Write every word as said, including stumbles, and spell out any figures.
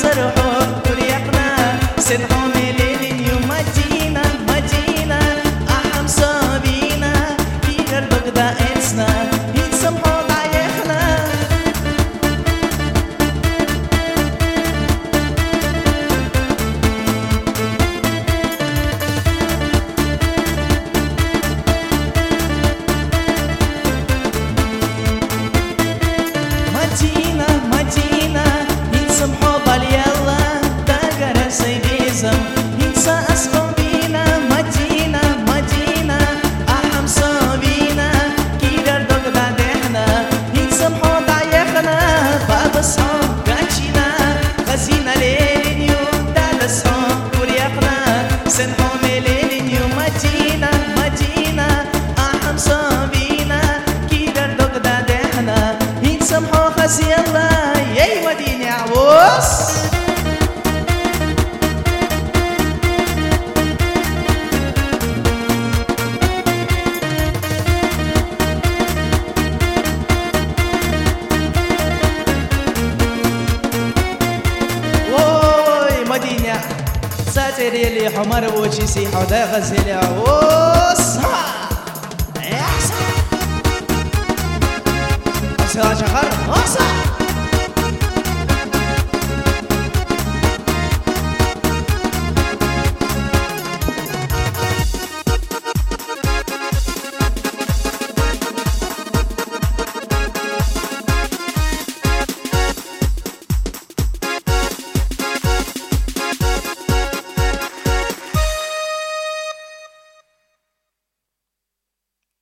سرحو تريقنا سنحو مليلين يوم مدينة مدينة أحم صابينا كيدر بغدا إنسنا ينسمحو ضايقنا مدينة مدينة ينسمحو باليلا داقر سيديزم ينسى أصحابينا مدينة مدينة أحم صابينا كيدر دقدا دهنا ينسمحو ضايقنا باب الصحاب قاتشينا خزينة ليلين يوم دال الصحاب وريقنا سنحو مليلين يوم مدينة مدينة أحم صابينا كيدر دقدا دهنا ينسمحو خزي الله يا وديني عبوس ووي مدينة ساتري لي حمر وشي سي حدا غزلي عبوس ها يا حسن أصلا شغال أصلا